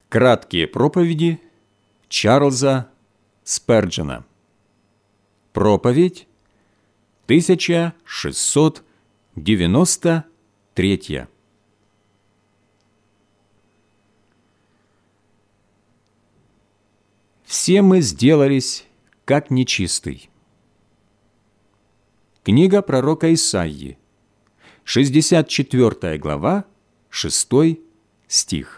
Краткие проповеди Чарльза Сперджена. Проповедь 1693. Все мы сделались как нечистый. Книга пророка Исаии, 64 глава, 6 стих.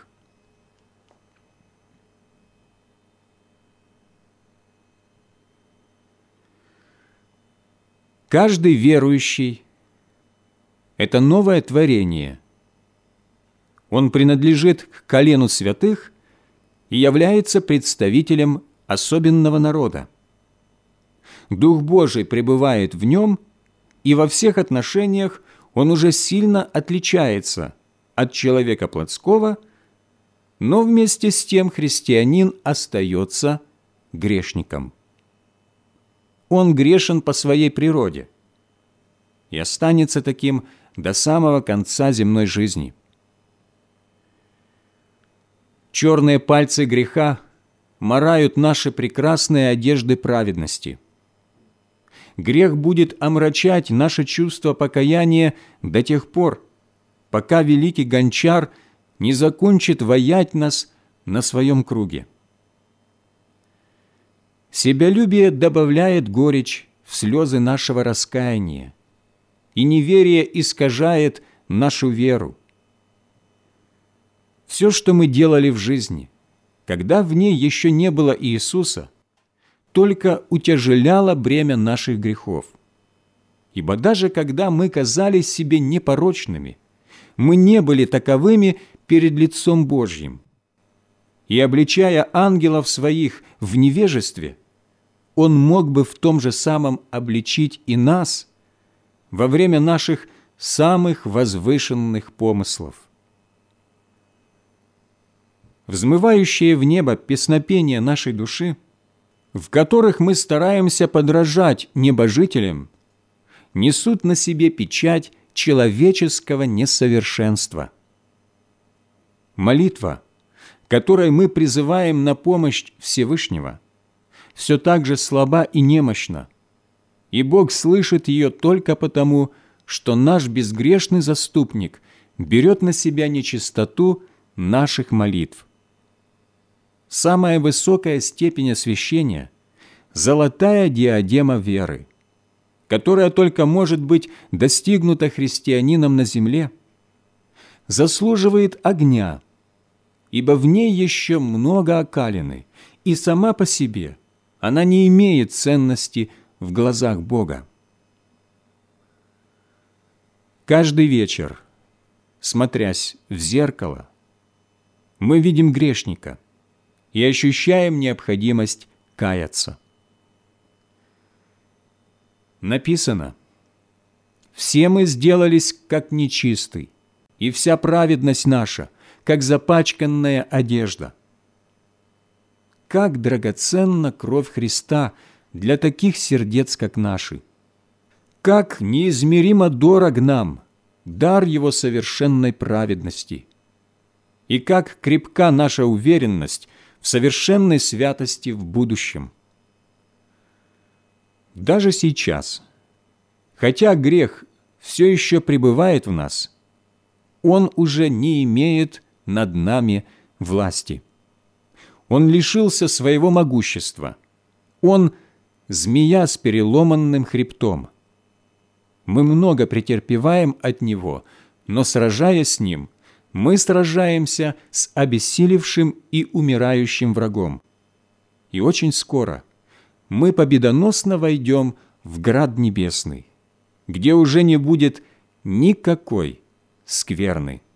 Каждый верующий – это новое творение. Он принадлежит к колену святых и является представителем особенного народа. Дух Божий пребывает в нем, и во всех отношениях он уже сильно отличается от человека плотского, но вместе с тем христианин остается грешником. Он грешен по своей природе и останется таким до самого конца земной жизни. Черные пальцы греха марают наши прекрасные одежды праведности. Грех будет омрачать наше чувство покаяния до тех пор, пока великий гончар не закончит ваять нас на своем круге. Себялюбие добавляет горечь в слезы нашего раскаяния, и неверие искажает нашу веру. Все, что мы делали в жизни, когда в ней еще не было Иисуса, только утяжеляло бремя наших грехов. Ибо даже когда мы казались себе непорочными, мы не были таковыми перед лицом Божьим. И обличая ангелов своих в невежестве, Он мог бы в том же самом обличить и нас во время наших самых возвышенных помыслов. Взмывающие в небо песнопения нашей души, в которых мы стараемся подражать небожителям, несут на себе печать человеческого несовершенства. Молитва, которой мы призываем на помощь Всевышнего, все так же слаба и немощна, и Бог слышит ее только потому, что наш безгрешный заступник берет на себя нечистоту наших молитв. Самая высокая степень освящения – золотая диадема веры, которая только может быть достигнута христианином на земле, заслуживает огня, ибо в ней еще много окалины, и сама по себе она не имеет ценности в глазах Бога. Каждый вечер, смотрясь в зеркало, мы видим грешника и ощущаем необходимость каяться. Написано: «Все мы сделались, как нечистый, и вся праведность наша, как запачканная одежда». Как драгоценна кровь Христа для таких сердец, как наши! Как неизмеримо дорог нам дар Его совершенной праведности! И как крепка наша уверенность в совершенной святости в будущем! Даже сейчас, хотя грех все еще пребывает в нас, он уже не имеет над нами власти. Он лишился своего могущества. Он – змея с переломанным хребтом. Мы много претерпеваем от него, но, сражаясь с ним, мы сражаемся с обессилевшим и умирающим врагом. И очень скоро мы победоносно войдем в Град Небесный, где уже не будет никакой скверны.